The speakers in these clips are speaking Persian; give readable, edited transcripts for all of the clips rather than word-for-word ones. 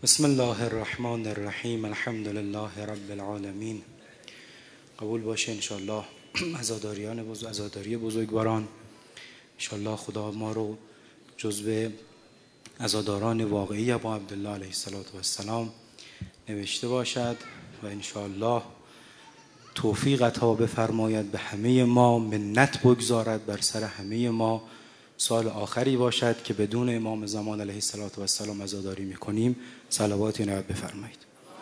بسم الله الرحمن الرحیم. الحمد لله رب العالمین. قبول باشه انشالله عزاداری بزرگواران. انشالله خدا ما رو جزو عزاداران واقعی ابا عبدالله علیه السلام نوشته باشد و انشالله توفیق عطا بفرماید به همه ما، منت بگذارد بر سر همه ما. سال آخری باشد که بدون امام زمان علیه السلام عزاداری میکنیم. صلواتی عنایت بفرمایید.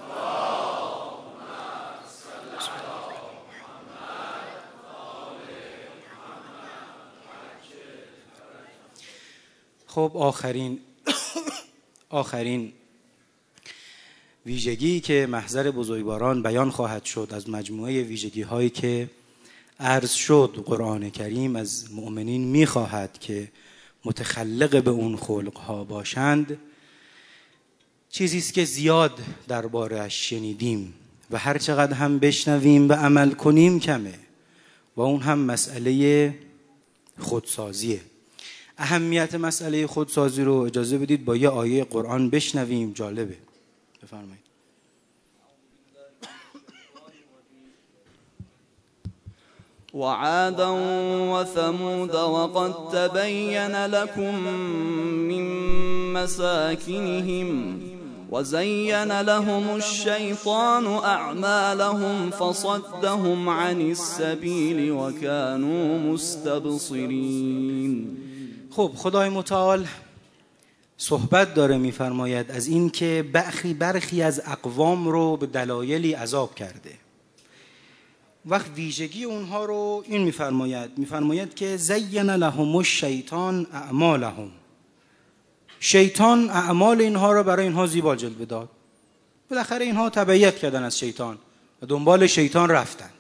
خب آخرین ویژگی که محضر بزرگواران بیان خواهد شد از مجموعه ویژگی هایی که عرض شد، قرآن کریم از مؤمنین میخواهد که متخلق به اون خلق ها باشند. چیزی است که زیاد درباره‌اش شنیدیم و هر چقدر هم بشنویم و عمل کنیم کمه، و اون هم مسئله خودسازیه. اهمیت مسئله خودسازی رو اجازه بدید با یه آیه قرآن بشنویم، جالبه. بفرمایید. وعادا وثمود وقد تبين لكم من مساكنهم وزين لهم الشيطان أعمالهم فصدهم عن السبيل وكانوا مستبصرين. خب خدای متعال صحبت داره میفرماید از این که برخی از اقوام رو به دلایلی عذاب کرده. وقت ویژگی اونها رو این میفرماید که زین لهم الشیطان اعمالهم. شیطان اعمال اینها رو برای اینها زیبا جلوه داد. بالاخره اینها تبعیت کردن از شیطان و دنبال شیطان رفتند.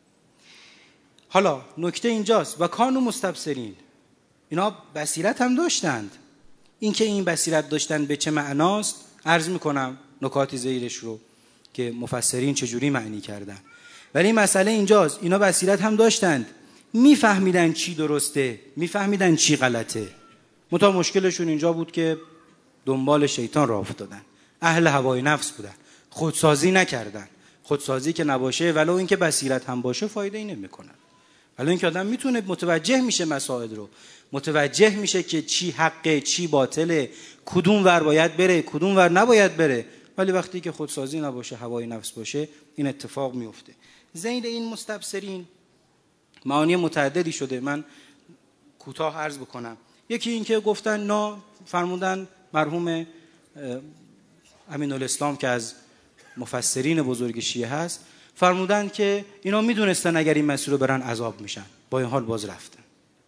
حالا نکته اینجاست و کانوا مستبصرین. اینا بصیرت هم داشتند. این که این بصیرت داشتن به چه معناست عرض میکنم نکات زیرش رو که مفسرین چجوری معنی کردن. ولی مسئله اینجاست، اینا بصیرت هم داشتند، میفهمیدن چی درسته، میفهمیدن چی غلطه. منتها مشکلشون اینجا بود که دنبال شیطان راه افتادن، اهل هوای نفس بودن، خودسازی نکردن. خودسازی که نباشه ولو اینکه بصیرت هم باشه فایده ای نمیکنه. ولو اینکه آدم میتونه متوجه میشه مسائل رو، متوجه میشه که چی حقه چی باطله، کدوم ور باید بره کدوم ور نباید بره، ولی وقتی که خودسازی نباشه هوای نفس باشه این اتفاق میفته. زین این مستبصرین معانی متعددی شده، من کوتاه عرض بکنم. یکی این که گفتن نه، فرمودن مرحوم امین‌الاسلام که از مفسرین بزرگ شیعه هست، فرمودن که اینا میدونستن اگر این مسیر رو برن عذاب میشن، با این حال باز رفتن.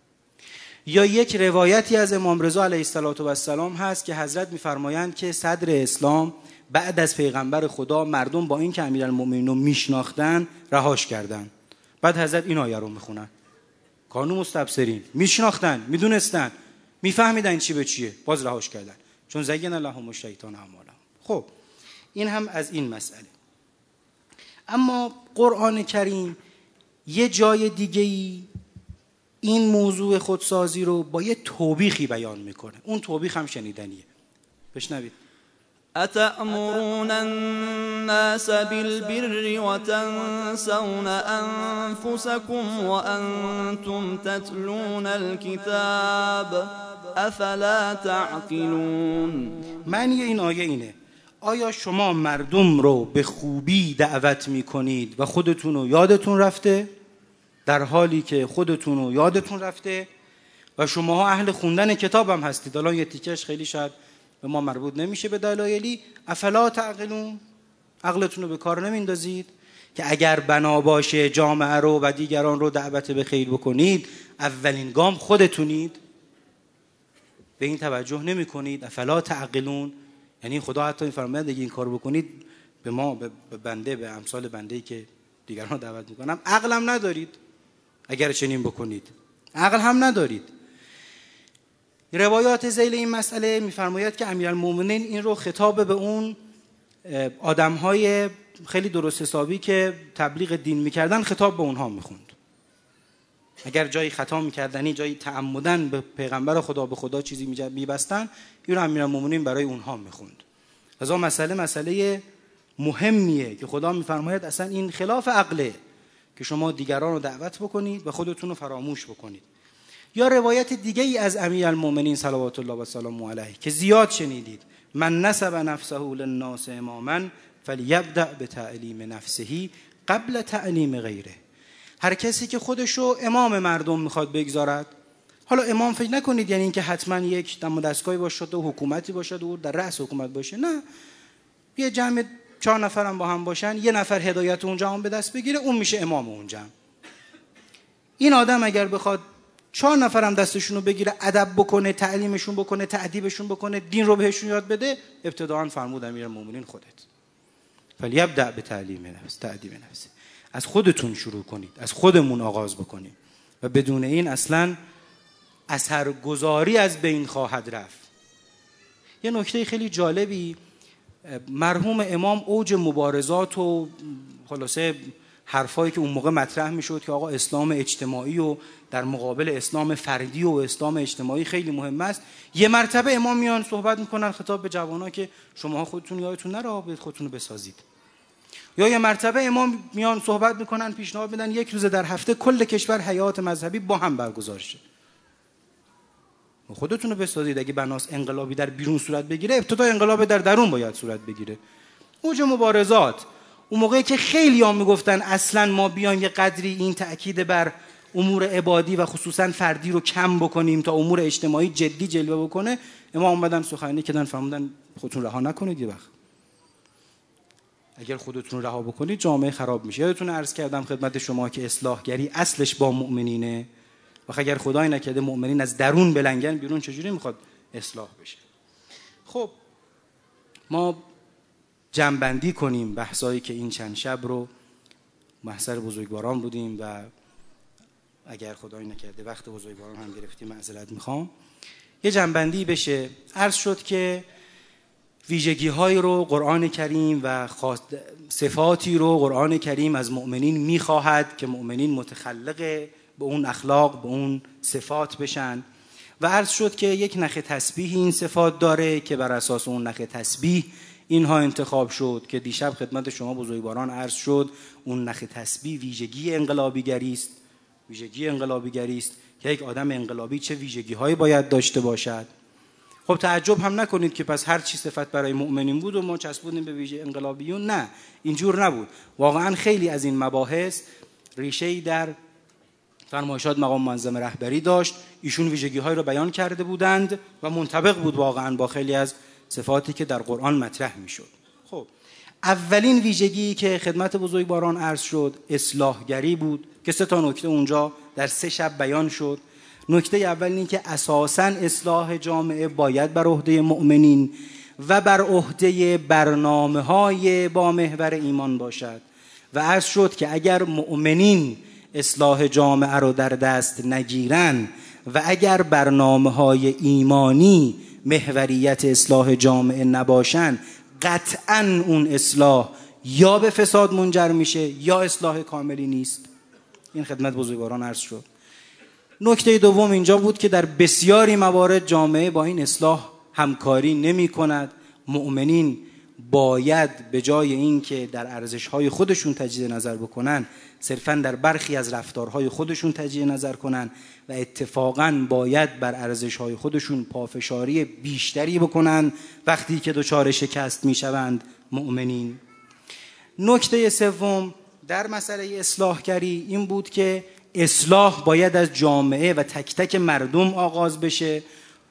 یا یک روایتی از امام رضا علیه السلام هست که حضرت میفرمایند که صدر اسلام بعد از پیغمبر خدا مردم با این که امیرالمومنین رو میشناختن رهاش کردن. بعد حضرت این آیه رو میخونن کانوا مستبصرین، میشناختن، میدونستن، میفهمیدن چی به چیه، باز رهاش کردن چون زین لهم الشیطان اعمالهم. خب این هم از این مسئله. اما قرآن کریم یه جای دیگه‌ای این موضوع خودسازی رو با یه توبیخی بیان میکنه. اون توبیخ هم شنیدنیه، بشنوید. أتأمرون الناس بالبر وتنسون أنفسكم وأنتم تتلون الكتاب أفلا تعقلون. معنی این آیه اینه: آیا شما مردم رو به خوبی دعوت میکنید و خودتون رو یادتون رفته، در حالی که خودتون رو یادتون رفته و شماها اهل خوندن کتاب هم هستید؟ الان یه تیکش خیلی شاید به ما مربوط نمیشه به دلایلی. افلا تعقلون، عقلتون رو به کار نمیندازید که اگر بنا باشه جامعه رو و دیگران رو دعوت به خیر بکنید اولین گام خودتونید؟ به این توجه نمی کنید. افلا تعقلون یعنی خدا حتی این فرماید اگه این کار بکنید به ما، به بنده، به امثال بنده‌ای که دیگران رو دعوت میکنم، عقل هم ندارید. اگر چنین بکنید عقل هم ندارید. روایات ذیل این مسئله میفرماید که امیرالمومنین این رو خطاب به اون آدم‌های خیلی درست حسابی که تبلیغ دین میکردن خطاب به اونها میخوند. اگر جایی خطا میکردنی، جایی تعمدن به پیغمبر خدا به خدا چیزی میبستن، این رو امیرالمومنین برای اونها میخوند لذا مسئله مهمیه که خدا میفرماید اصلا این خلاف عقله که شما دیگران رو دعوت بکنید و خودتون رو فراموش بکنید. یا روایت دیگه ای از امیرالمؤمنین صلوات الله و سلامه علیه که زیاد شنیدید: من نسب نفسه للناس اماما فلیبدأ بتعلیم نفسه قبل تعلیم غیره. هر کسی که خودشو امام مردم میخواد بگذارد، حالا امام فکر نکنید یعنی اینکه حتما یک دم و دستگاهی باشد و حکومتی باشد و در رأس حکومت باشه، نه، یه جمع 4 نفرم با هم باشن، یه نفر هدایت اونجا هم به دست بگیره، اون میشه امام اون جمع. این آدم اگر بخواد 4 نفرم دستشون رو بگیره، ادب بکنه، تعلیمشون بکنه، تأدیبشون بکنه، دین رو بهشون یاد بده، ابتداءً فرمود امیرالمومنین خودت فلیبدأ بتعلیم نفس، تأدیب نفس. از خودتون شروع کنید، از خودمون آغاز بکنید و بدون این اصلاً اثرگذاری از بین خواهد رفت. یه نکته خیلی جالبی، مرحوم امام اوج مبارزات و خلاصه حرفایی که اون موقع مطرح میشد که آقا اسلام اجتماعی و در مقابل اسلام فردی و اسلام اجتماعی خیلی مهم است، یه مرتبه امام میان صحبت میکنن خطاب به جوانها که شما خودتون یادتون نره خودتون رو بسازید. یا یه مرتبه امام میان صحبت میکنن، پیشنهاد میدن 1 روز در هفته کل کشور حیات مذهبی با هم برگزار شه. خودتون رو بسازید. اگه بناس انقلابی در بیرون صورت بگیره، ابتدا انقلاب در درون باید صورت بگیره. اوج مبارزات اون موقعی که خیلی ها میگفتن اصلا ما بیایم یه قدری این تأکید بر امور عبادی و خصوصا فردی رو کم بکنیم تا امور اجتماعی جدی جلوه بکنه، امام اومدن سخنرانی کردن، فرمودن خودتون رها نکنید. یه وقت اگر خودتون رها بکنید جامعه خراب میشه. یادتون عرض کردم خدمت شما که اصلاحگری اصلش با مؤمنینه و اگر خدای نکرده مؤمنین از درون بلنگن بیرون، چجوری میخواد اصلاح بشه؟ خب ما جمع‌بندی کنیم بحثایی که این چند شب رو محضر بزرگواران بودیم و اگر خدای نکرده وقت بزرگواران هم گرفتیم، معذرت میخوام. یه جمع‌بندی بشه. عرض شد که ویژگی‌های رو قرآن کریم و صفاتی رو قرآن کریم از مؤمنین میخواهد که مؤمنین متخلق به اون اخلاق، به اون صفات بشن و عرض شد که یک نخ تسبیح این صفات داره که بر اساس اون نخ تسبیح اینها انتخاب شد که دیشب خدمت شما بزرگواران عرض شد اون نخ تسبیح ویژگی انقلابیگری است. ویژگی انقلابیگری است که یک آدم انقلابی چه ویژگی‌هایی باید داشته باشد. خب تعجب هم نکنید که پس هر چی صفت برای مؤمنین بود و ما چسبوندیم به ویژه انقلابیون. نه، اینجور نبود. واقعا خیلی از این مباحث ریشه‌ای در فرمایشات مقام معظم رهبری داشت. ایشون ویژگی‌های رو بیان کرده بودند و منطبق بود واقعا با خیلی از صفاتی که در قرآن مطرح میشد. خب اولین ویژگی که خدمت بزرگواران عرض شد اصلاحگری بود که 3 نکته اونجا در 3 شب بیان شد. نکته اول این که اساساً اصلاح جامعه باید بر عهده مؤمنین و بر عهده برنامه‌های با محور ایمان باشد و عرض شد که اگر مؤمنین اصلاح جامعه رو در دست نگیرن و اگر برنامه‌های ایمانی محوریت اصلاح جامعه نباشن، قطعاً اون اصلاح یا به فساد منجر میشه یا اصلاح کاملی نیست. این خدمت بزرگواران عرض شد. نکته دوم اینجا بود که در بسیاری موارد جامعه با این اصلاح همکاری نمی کند. مؤمنین باید به جای این که در ارزش‌های خودشون تجدید نظر بکنن، صرفاً در برخی از رفتارهای خودشون تجدید نظر کنن و اتفاقاً باید بر ارزش‌های خودشون پافشاری بیشتری بکنن وقتی که دچار شکست میشوند مؤمنین. نکته سوم در مسئله اصلاحگری این بود که اصلاح باید از جامعه و تک تک مردم آغاز بشه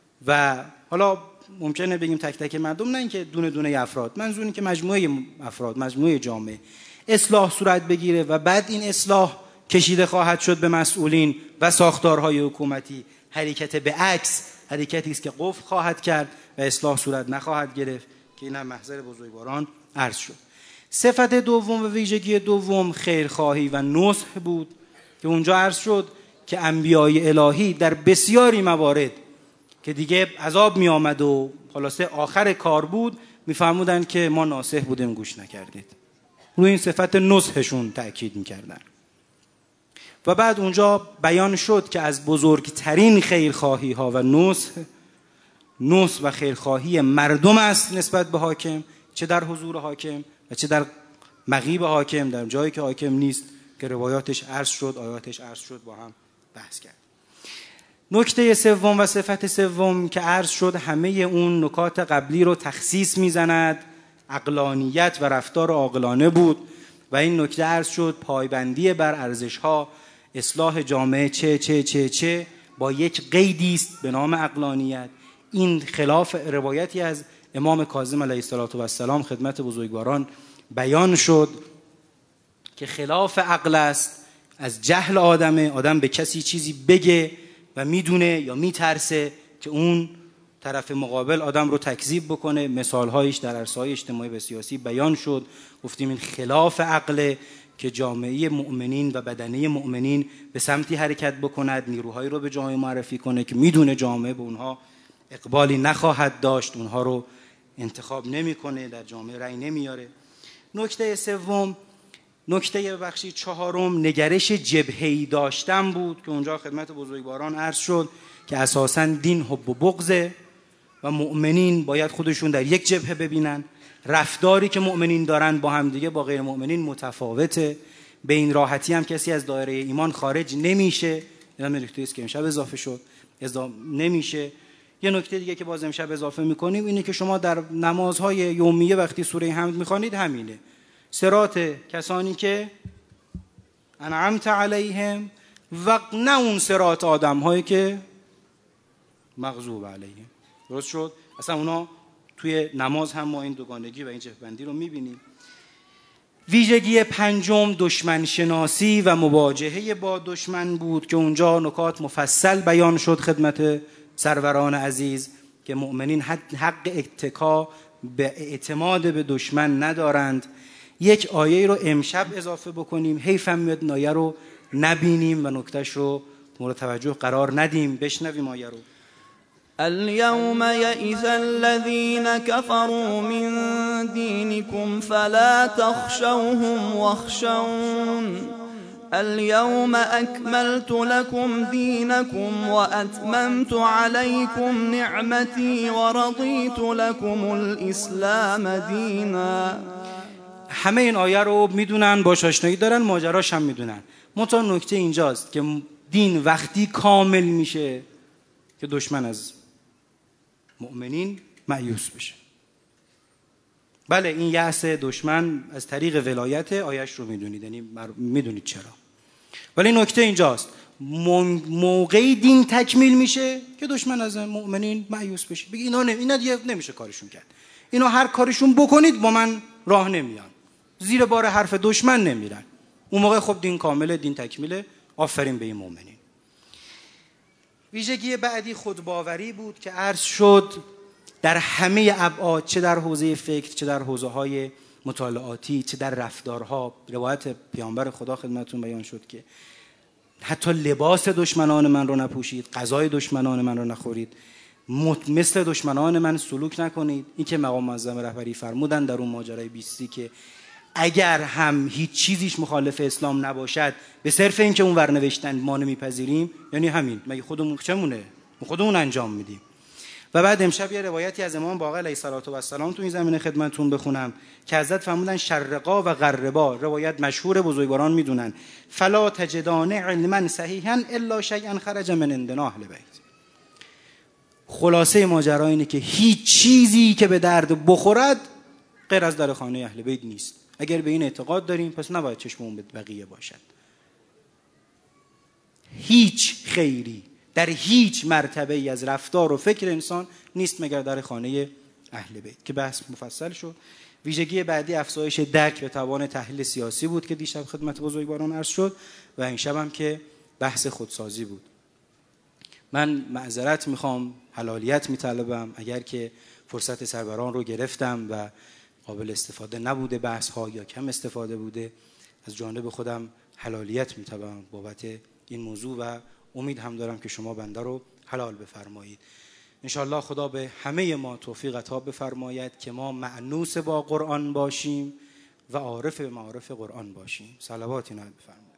و حالا ممکنه بگیم تک تک مردم، نه اینکه دونه دونه افراد، منظور اینه که مجموعه افراد، مجموعه جامعه اصلاح صورت بگیره و بعد این اصلاح کشیده خواهد شد به مسئولین و ساختارهای حکومتی. حرکت به عکس حرکتی است که قفل خواهد کرد و اصلاح صورت نخواهد گرفت که این هم محضر بزرگواران عرض شد. صفت دوم و ویژگی دوم خیرخواهی و نصح بود که اونجا عرض شد که انبیای الهی در بسیاری موارد که دیگه عذاب می آمد و خلاصه آخر کار بود میفرمودن که ما ناصح بودیم گوش نکردید. روی این صفت نصحشون تأکید میکردن و بعد اونجا بیان شد که از بزرگترین خیرخواهی ها و نصح و خیرخواهی مردم است نسبت به حاکم چه در حضور حاکم و چه در مغیب حاکم، در جایی که حاکم نیست که روایاتش عرض شد، آیاتش عرض شد، با هم بحث کرد. نکته سوم و صفت سوم که عرض شد همه اون نکات قبلی رو تخصیص میزند، عقلانیت و رفتار عاقلانه بود و این نکته عرض شد پایبندی بر ارزش‌ها، اصلاح جامعه چه با یک قیدی است به نام عقلانیت. این خلاف روایتی از امام کاظم علیه السلام خدمت بزرگواران بیان شد که خلاف عقل است. از جهل آدم به کسی چیزی بگه و میدونه یا میترسه که اون طرف مقابل آدم رو تکذیب بکنه. مثالهایش در عرصه‌های اجتماعی و سیاسی بیان شد. گفتیم این خلاف عقله که جامعه مؤمنین و بدنه مؤمنین به سمتی حرکت بکند، نیروهایی رو به جامعه معرفی کنه که میدونه جامعه به اونها اقبالی نخواهد داشت، اونها رو انتخاب نمیکنه، در جامعه رأی نمیاره. نکته سوم، چهارم، نگرش جبهه‌ای داشتن بود که اونجا خدمت بزرگواران عرض شد که اساساً دین حب و بغضه و مؤمنین باید خودشون در یک جبهه ببینن. رفتاری که مؤمنین دارن با هم دیگه با غیر مؤمنین متفاوته. به این راحتی هم کسی از دایره ایمان خارج نمیشه. این نکته است که امشب اضافه شد، نمیشه. یه نکته دیگه که باز امشب اضافه میکنیم اینه که شما در نمازهای یومیه وقتی سوره حمد میخوانید همینه، صراط کسانی که انعمت علیهم، و نه اون صراط آدم هایی که مغضوب علیهم. درست شد؟ اصلا اونا توی نماز هم ما این دوگانگی و این جهت‌بندی رو میبینیم. ویژگی پنجم دشمن شناسی و مواجهه با دشمن بود که اونجا نکات مفصل بیان شد خدمت سروران عزیز که مؤمنین حق اتکا به اعتماد به دشمن ندارند. یک آیه رو امشب اضافه بکنیم، حیفم میاد نایه رو نبینیم و نکتهش رو مورد توجه قرار ندیم. بشنویم آیه رو. اليوم يئس الذين كفروا من دينكم فلا تخشوهم واخشون اليوم أكملت لكم دينكم وأتممت عليكم نعمتي ورضيت لكم الإسلام دينا. همه این آیه رو میدونن، باش آشنایی دارن، ماجراش هم میدونن. منتها نکته اینجاست که دین وقتی کامل میشه که دشمن از مؤمنین مایوس بشه. بله این یأس دشمن از طریق ولایت آیش رو میدونید، یعنی میدونید چرا. ولی نکته اینجاست موقعی دین تکمیل میشه که دشمن از مؤمنین مایوس بشه، بگی اینا دیگه نمیشه کارشون کرد، اینا هر کارشون بکنید با من راه نمیان، زیر بار حرف دشمن نمیرن. اون موقع خب دین کامله، دین تکمیله، آفرین به این مؤمنین. ویژگی بعدی خودباوری بود که عرض شد در همه ابعاد، چه در حوزه فکر، چه در حوزه‌های مطالعاتی، چه در رفتارها. روایت پیامبر خدا خدمتتون بیان شد که حتی لباس دشمنان من رو نپوشید، غذای دشمنان من رو نخورید، مثل دشمنان من سلوک نکنید. این که مقام معظم رهبری فرمودن در اون ماجرای 20 که اگر هم هیچ چیزیش مخالف اسلام نباشد به صرف این که اون ور نوشتن ما نمیپذیریم، یعنی همین، مگه خودمون چمونه؟ خودمون انجام میدیم. و بعد امشب یه روایتی از امام باقر علیه السلام تو این زمینه خدمتتون بخونم که حضرت فرمودن شرقا و غربا، روایت مشهور بزرگواران میدونن، فلا تجدان علما صحیحا الا شیئا خرج من عندنا اهل بیت. خلاصه ماجرا اینه که هیچ چیزی که به درد بخورد غیر از در خانه اهل بیت نیست. اگر به این اعتقاد داریم پس نباید چشممون به بقیه باشد. هیچ خیری در هیچ مرتبه ای از رفتار و فکر انسان نیست مگر در خانه اهل بیت که بحث مفصل شد. ویژگی بعدی افزایش درک به توان تحلیل سیاسی بود که دیشب خدمت بزرگواران عرض شد و این شب هم که بحث خودسازی بود. من معذرت میخوام، حلالیت میطلبم اگر که فرصت سروران رو گرفتم و قابل استفاده نبوده بحث ها یا کم استفاده بوده، از جانب خودم حلالیت میطلبم بابت این موضوع و امید هم دارم که شما بنده رو حلال بفرمایید. انشاءالله خدا به همه ما توفیق عطا بفرماید که ما مأنوس با قرآن باشیم و عارف به معارف قرآن باشیم. صلواتی نازل بفرمایید.